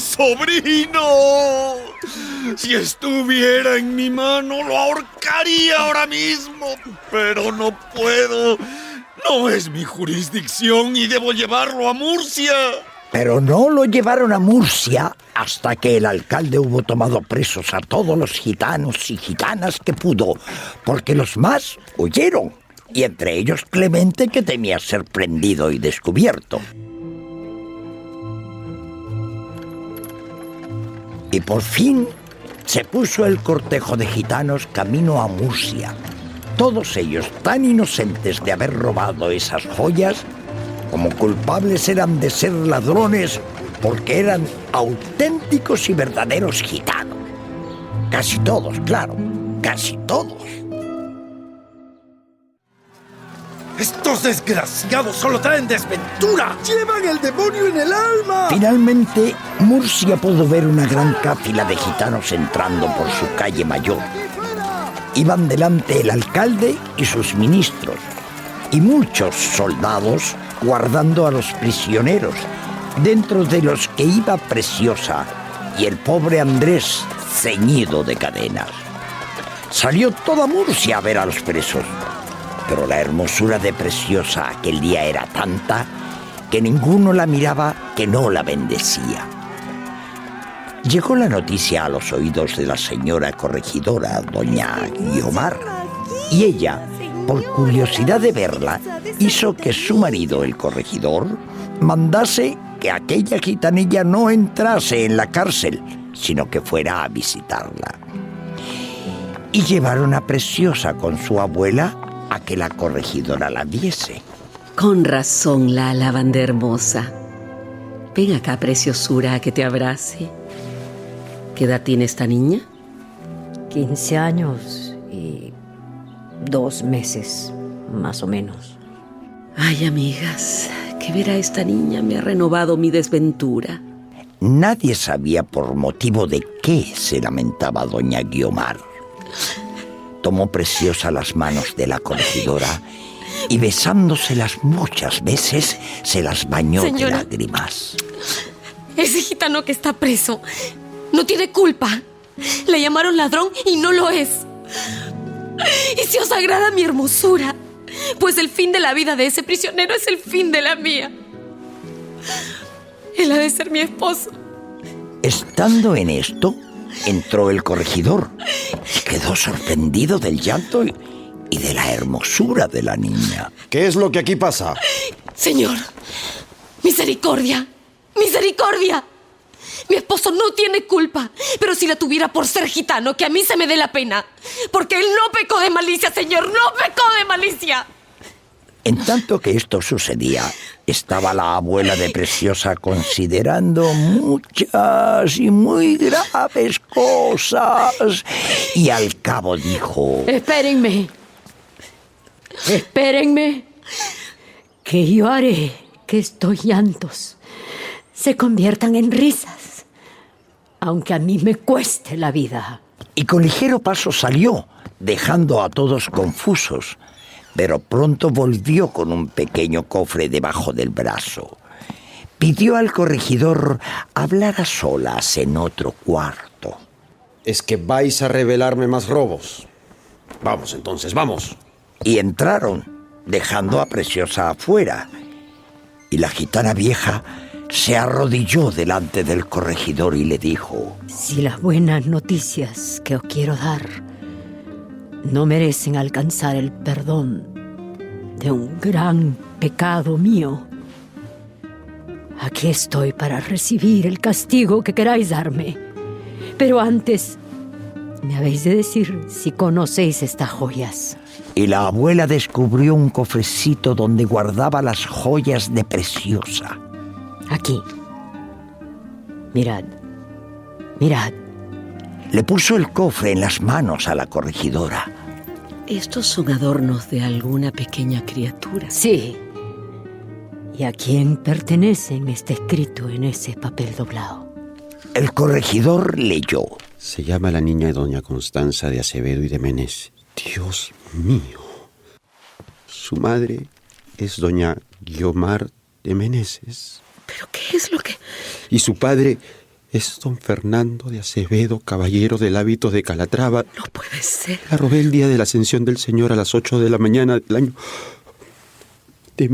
sobrino! Si estuviera en mi mano, lo ahorcaría ahora mismo. Pero no puedo. No es mi jurisdicción y debo llevarlo a Murcia.
Pero no lo llevaron a Murcia hasta que el alcalde hubo tomado presos a todos los gitanos y gitanas que pudo, porque los más huyeron, y entre ellos Clemente, que temía ser prendido y descubierto. Y por fin se puso el cortejo de gitanos camino a Murcia, todos ellos tan inocentes de haber robado esas joyas como culpables eran de ser ladrones porque eran auténticos y verdaderos gitanos. Casi todos, claro, casi todos.
¡Estos desgraciados solo traen desventura! ¡Llevan el demonio en el alma!
Finalmente, Murcia pudo ver una gran cáfila de gitanos entrando por su calle mayor. Iban delante el alcalde y sus ministros, y muchos soldados guardando a los prisioneros, dentro de los que iba Preciosa y el pobre Andrés ceñido de cadenas. Salió toda Murcia a ver a los presos, pero la hermosura de Preciosa aquel día era tanta que ninguno la miraba que no la bendecía. Llegó la noticia a los oídos de la señora corregidora, doña Guiomar, y ella, por curiosidad de verla, hizo que su marido, el corregidor, mandase que aquella gitanilla no entrase en la cárcel, sino que fuera a visitarla. Y llevaron a Preciosa con su abuela a que la corregidora la viese.
Con razón la alaban de hermosa. Ven acá, preciosura, a que te abrace. ¿Qué edad tiene esta niña?
15 años y 2 meses, más o menos.
Ay, amigas, que ver a esta niña me ha renovado mi desventura.
Nadie sabía por motivo de qué se lamentaba doña Guiomar. Tomó Preciosa las manos de la corregidora y besándoselas muchas veces se las bañó
Señora,
de lágrimas.
Ese gitano que está preso no tiene culpa. Le llamaron ladrón y no lo es. Y si os agrada mi hermosura, pues el fin de la vida de ese prisionero es el fin de la mía. Él ha de ser mi esposo.
Estando en esto, entró el corregidor y quedó sorprendido del llanto y de la hermosura de la niña.
¿Qué es lo que aquí pasa?
Señor, misericordia, misericordia. Mi esposo no tiene culpa, pero si la tuviera por ser gitano, que a mí se me dé la pena. Porque él no pecó de malicia, señor, no pecó de malicia.
En tanto que esto sucedía, estaba la abuela de Preciosa considerando muchas y muy graves cosas. Y al cabo dijo:
Espérenme, que yo haré que estos llantos se conviertan en risas, aunque a mí me cueste la vida.
Y con ligero paso salió, dejando a todos confusos. Pero pronto volvió con un pequeño cofre debajo del brazo. Pidió al corregidor hablar a solas en otro cuarto.
Es que vais a revelarme más robos. Vamos entonces, vamos.
Y entraron, dejando a Preciosa afuera. Y la gitana vieja se arrodilló delante del corregidor y le dijo:
Si las buenas noticias que os quiero dar no merecen alcanzar el perdón de un gran pecado mío, aquí estoy para recibir el castigo que queráis darme. Pero antes, me habéis de decir si conocéis estas joyas.
Y la abuela descubrió un cofrecito donde guardaba las joyas de Preciosa.
Aquí. Mirad, mirad.
Le puso el cofre en las manos a la corregidora.
¿Estos son adornos de alguna pequeña criatura?
Sí. ¿Y a quién pertenecen? Está escrito en ese papel doblado.
El corregidor leyó:
Se llama la niña doña Constanza de Acevedo y de Meneses. Dios mío. Su madre es doña Guiomar de Meneses.
¿Pero qué es lo que...?
Y su padre es don Fernando de Acevedo, caballero del hábito de Calatrava.
No puede ser.
La robé el día de la ascensión del Señor a las 8 de la mañana del año de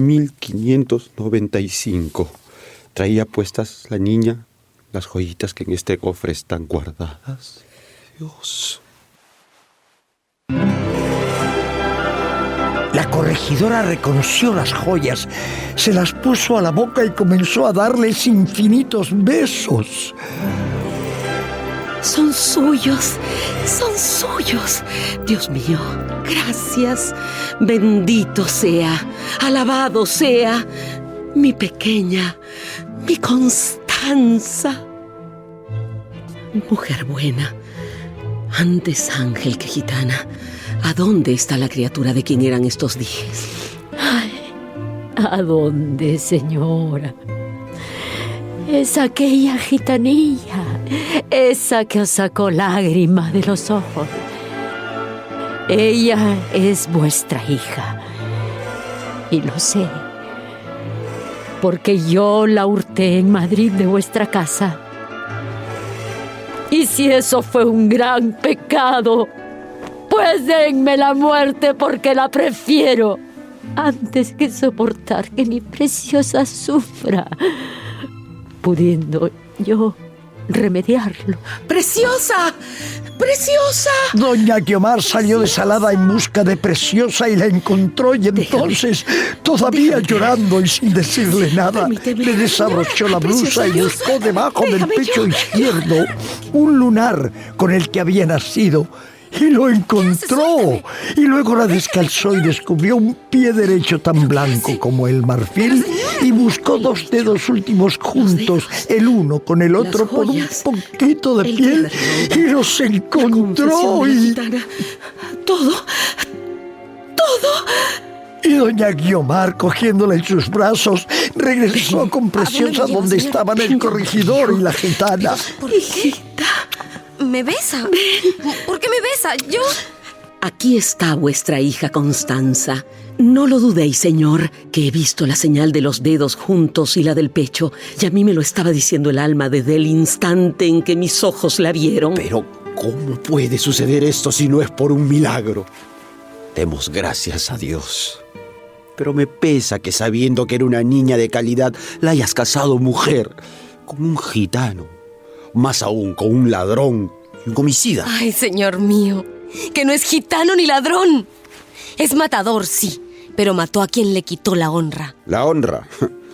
1595. Traía puestas la niña las joyitas que en este cofre están guardadas. Dios.
La corregidora reconoció las joyas, se las puso a la boca y comenzó a darles infinitos besos.
Son suyos, son suyos. Dios mío, gracias. Bendito sea, alabado sea. Mi pequeña, mi Constanza. Mujer buena, antes ángel que gitana. ¿A dónde está la criatura de quien eran estos dijes?
Ay, ¿a dónde, señora? Es aquella gitanilla, esa que os sacó lágrimas de los ojos. Ella es vuestra hija, y lo sé, porque yo la hurté en Madrid de vuestra casa. Y si eso fue un gran pecado, pues denme la muerte, porque la prefiero antes que soportar que mi preciosa sufra, pudiendo yo remediarlo.
¡Preciosa! ¡Preciosa!
Doña Guiomar salió desalada en busca de Preciosa y la encontró, y entonces, todavía llorando y sin decirle nada, le desabrochó la blusa y buscó debajo del pecho izquierdo un lunar con el que había nacido. Y lo encontró. Y luego la descalzó y descubrió un pie derecho tan blanco como el marfil, y buscó 2 dedos últimos juntos, el uno con el otro, por un poquito de piel, y los encontró. Y
todo.
Y doña Guiomar, cogiéndola en sus brazos, regresó con Preciosa donde estaban el corregidor y la gitana.
Hijita, ¿me besa? ¿Por qué me besa? Yo...
Aquí está vuestra hija Constanza. No lo dudéis, señor, que he visto la señal de los dedos juntos y la del pecho, y a mí me lo estaba diciendo el alma desde el instante en que mis ojos la vieron.
Pero, ¿cómo puede suceder esto si no es por un milagro? Demos gracias a Dios. Pero me pesa que, sabiendo que era una niña de calidad, la hayas casado mujer con un gitano, más aún con un ladrón y un homicida.
Ay, señor mío, que no es gitano ni ladrón. Es matador, sí, pero mató a quien le quitó la honra.
¿La honra?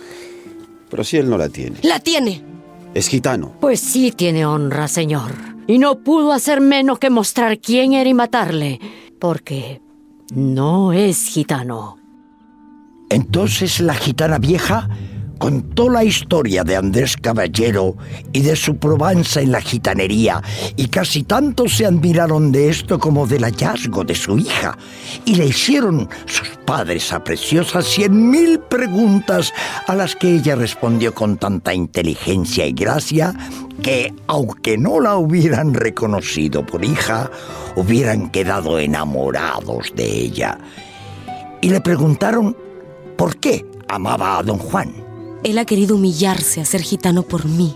Pero si él no la tiene.
¡La tiene!
Es gitano.
Pues sí tiene honra, señor. Y no pudo hacer menos que mostrar quién era y matarle, porque no es gitano.
Entonces la gitana vieja contó la historia de Andrés Caballero y de su probanza en la gitanería, y casi tanto se admiraron de esto como del hallazgo de su hija, y le hicieron sus padres a Preciosa 100.000 preguntas, a las que ella respondió con tanta inteligencia y gracia que, aunque no la hubieran reconocido por hija, hubieran quedado enamorados de ella. Y le preguntaron por qué amaba a don Juan.
Él ha querido humillarse a ser gitano por mí.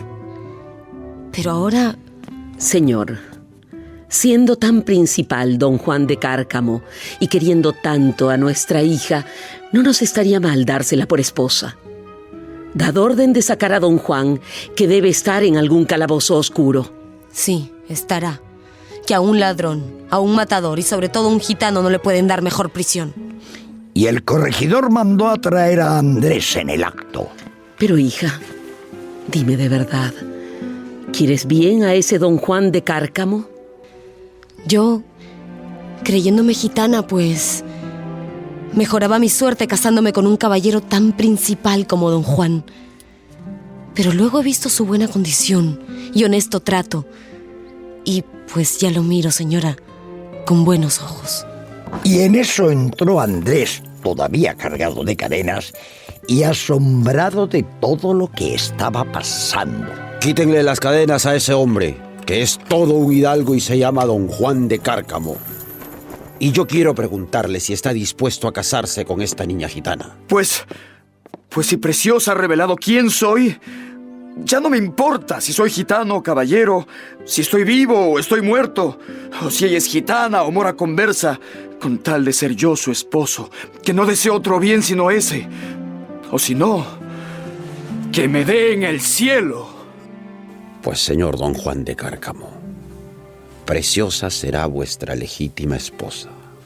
Pero ahora...
Señor, siendo tan principal don Juan de Cárcamo y queriendo tanto a nuestra hija, no nos estaría mal dársela por esposa. Dad orden de sacar a don Juan, que debe estar en algún calabozo oscuro.
Sí, estará. Que a un ladrón, a un matador y sobre todo a un gitano no le pueden dar mejor prisión.
Y el corregidor mandó a traer a Andrés en el acto.
Pero, hija, dime de verdad, ¿quieres bien a ese don Juan de Cárcamo?
Yo, creyéndome gitana, pues... mejoraba mi suerte casándome con un caballero tan principal como don Juan. Pero luego he visto su buena condición y honesto trato. Y pues ya lo miro, señora, con buenos ojos.
Y en eso entró Andrés, todavía cargado de cadenas y asombrado de todo lo que estaba pasando.
Quítenle las cadenas a ese hombre, que es todo un hidalgo y se llama don Juan de Cárcamo. Y yo quiero preguntarle si está dispuesto a casarse con esta niña gitana.
Pues si Preciosa ha revelado quién soy, ya no me importa si soy gitano o caballero, si estoy vivo o estoy muerto, o si ella es gitana o mora conversa, con tal de ser yo su esposo, que no deseo otro bien sino ese. O si no, que me dé en el cielo.
Pues, señor don Juan de Cárcamo, Preciosa será vuestra legítima esposa.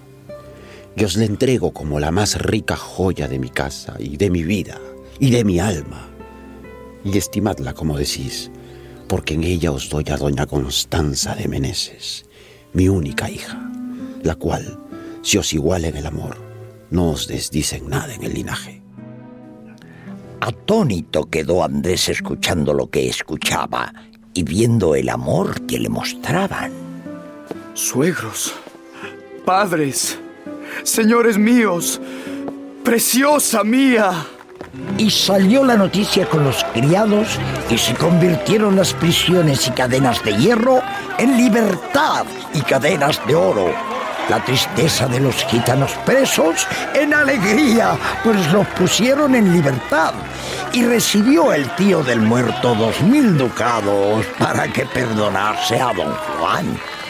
Yo os la entrego como la más rica joya de mi casa y de mi vida y de mi alma. Y estimadla como decís, porque en ella os doy a doña Constanza de Meneses, mi única hija, la cual, si os iguala en el amor, no os desdicen nada en el linaje.
Atónito quedó Andrés escuchando lo que escuchaba y viendo el amor que le mostraban.
Suegros, padres, señores míos, preciosa mía.
Y salió la noticia con los criados y se convirtieron las prisiones y cadenas de hierro en libertad y cadenas de oro. La tristeza de los gitanos presos en alegría, pues los pusieron en libertad. Y recibió el tío del muerto 2.000 ducados para que perdonase a don Juan.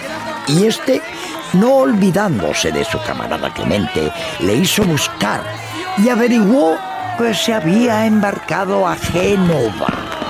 Y este, no olvidándose de su camarada Clemente, le hizo buscar y averiguó que se había embarcado a Génova.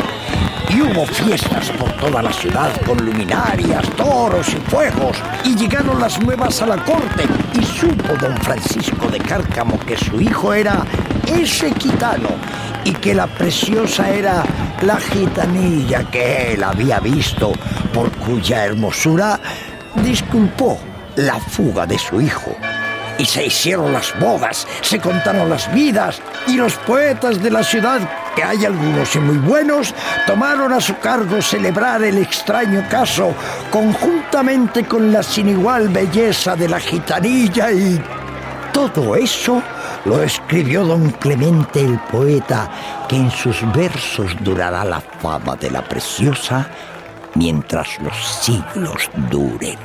Y hubo fiestas por toda la ciudad con luminarias, toros y fuegos. Y llegaron las nuevas a la corte y supo don Francisco de Cárcamo que su hijo era ese gitano y que la preciosa era la gitanilla que él había visto, por cuya hermosura disculpó la fuga de su hijo. Y se hicieron las bodas, se contaron las vidas, y los poetas de la ciudad, que hay algunos y muy buenos, tomaron a su cargo celebrar el extraño caso, conjuntamente con la sin igual belleza de la gitanilla, y todo eso lo escribió don Clemente el poeta, que en sus versos durará la fama de la preciosa mientras los siglos duren.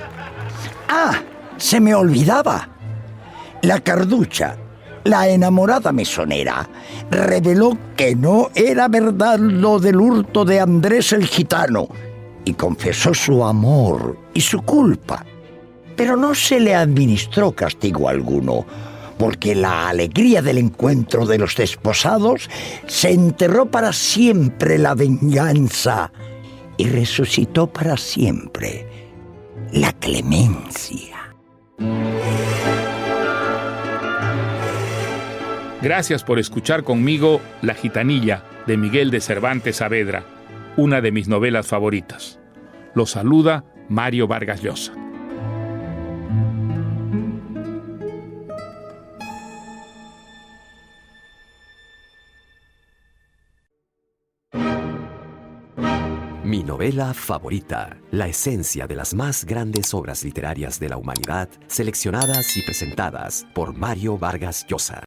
¡Ah! Se me olvidaba. La Carducha, la enamorada mesonera, reveló que no era verdad lo del hurto de Andrés el gitano y confesó su amor y su culpa. Pero no se le administró castigo alguno, porque la alegría del encuentro de los desposados se enterró para siempre la venganza y resucitó para siempre la clemencia.
Gracias por escuchar conmigo La Gitanilla, de Miguel de Cervantes Saavedra, una de mis novelas favoritas. Los saluda Mario Vargas Llosa.
Mi novela favorita, la esencia de las más grandes obras literarias de la humanidad, seleccionadas y presentadas por Mario Vargas Llosa.